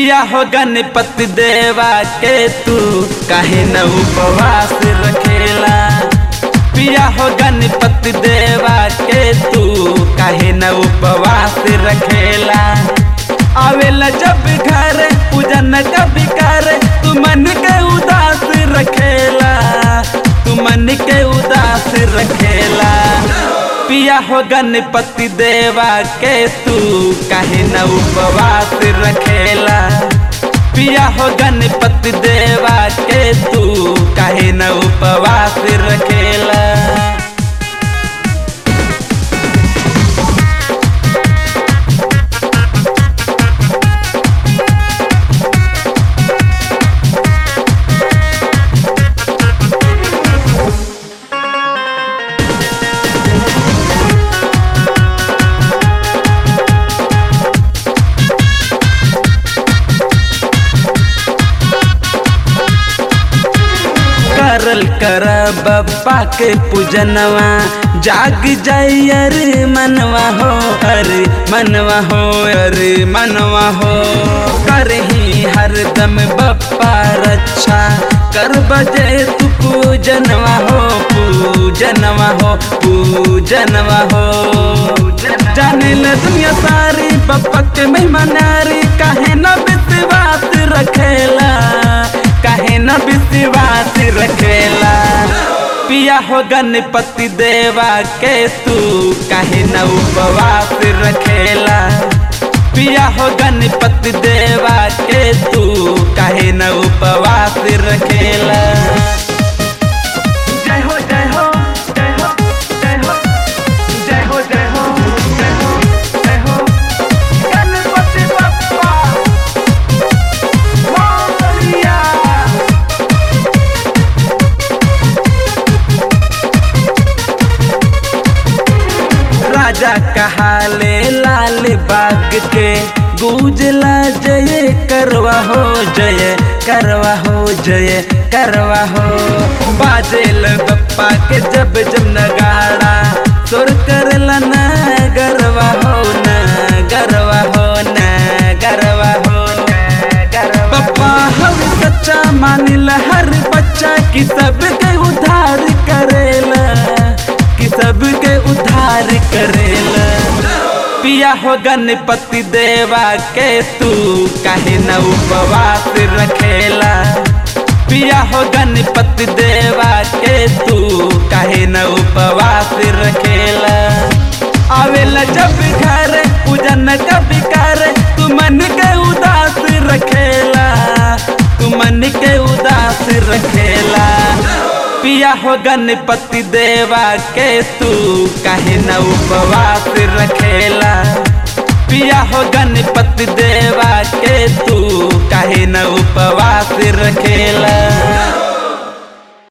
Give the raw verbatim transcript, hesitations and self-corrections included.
पिया हो गणपति देवा के तू काहे न उपवास रखेला। पिया हो गणपति देवा के तू काहे न उपवास रखेला। आवेला जब घर पूजन कभी कर तू मन के उदास रखेला, तू मन के उदास रखेला। पिया हो गणपति देवा के तू काहे न उपवास रखेला। पिया हो गणपति देवा के तू काहे न उपवास रखेला। करल कर बप्पा के पूजनवा जाग जाय अरे मनवा हो, अरे मनवा हो, अरे मनवा हो। करही हरदम बप्पा रक्षा कर बजे तू पूजनवा हो, पूजनवा हो, पूजनवा हो। जाने ल दुनिया सारी बप्पा के महिमा नारी काहे न विश्वास रखेला, काहे न विश्वास रखेला। पिया हो गणपति देवा के तू काहे न उपवास रखेला। पिया हो गणपति देवा के तू काहे न उपवास रखेला। जय हो जय हो जय हो जय हो जय हो जय हो जय हो जय हो गणपति बप्पा मोरया। राजा कहाले लाल बाग के गूंजला जय करवा हो, जय करवा हो, जय करवा हो। बाजेल बप्पा के जब जब नगाड़ा सुर करला न गरवा हो, न गरवा हो, न गरवा हो। बप्पा हम सच्चा मानिल हर बच्चा की सबके उद्धार करेला, कि सबके उद्धार करेला। पिया हो गणपति देवा के तू काहे न उपवास रखेला। पिया हो गणपति देवा के तू काहे न उपवास रखेला। आवेला जब घर पूजन कभी कर तू मन के उदास रखेला, तू मन के उदास रखेला। पिया हो गणपति देवा के तू काहे न उपवास रखेला। पिया हो गणपति देवा के तू काहे न उपवास रखेला।